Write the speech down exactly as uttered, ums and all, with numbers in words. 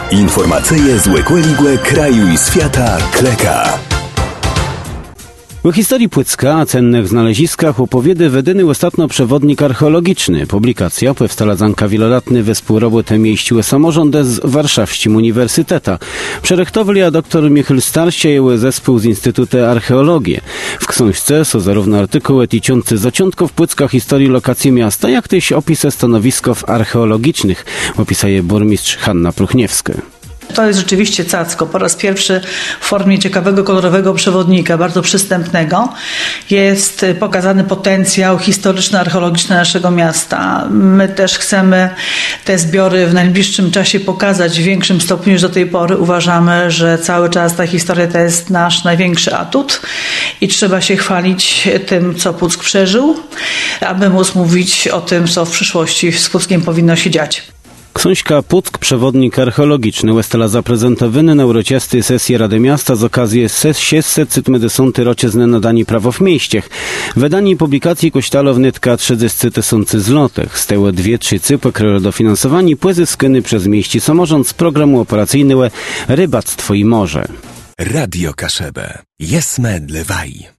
Informacje z łekłe kraju i świata kleka. O historii Płocka, a cennych znaleziskach opowiedy wedyny ostatnio przewodnik archeologiczny. Publikacja powstała zanka wielolatny wespół robotę mieściły samorząd z Warszawskim Uniwersyteta. Przerektowali a doktor Michał Starsiejeł zespół z Instytutu Archeologii. W książce są zarówno artykuły tyczące zaciątków Płocka historii lokacji miasta, jak też opisy stanowisków archeologicznych, opisuje burmistrz Hanna Pruchniewska. To jest rzeczywiście cacko. Po raz pierwszy w formie ciekawego, kolorowego przewodnika, bardzo przystępnego, jest pokazany potencjał historyczno-archeologiczny naszego miasta. My też chcemy te zbiory w najbliższym czasie pokazać w większym stopniu niż do tej pory. Uważamy, że cały czas ta historia to jest nasz największy atut i trzeba się chwalić tym, co Płock przeżył, aby móc mówić o tym, co w przyszłości z Płockiem powinno się dziać. Książka Płock, przewodnik archeologiczny, została zaprezentowana na uroczystej sesji Rady Miasta z okazji sześćset siedemdziesiątej roczizny nadani prawo w mieściach. Wydanie publikacji kosztowało wnetka trzydzieści tysięcy złotych. Z tego dwie trzecie pokryło dofinansowanie pozyskane przez mieści samorząd z programu operacyjnego Rybactwo i Morze. Radio Kaszebę. Jesme dlewaj.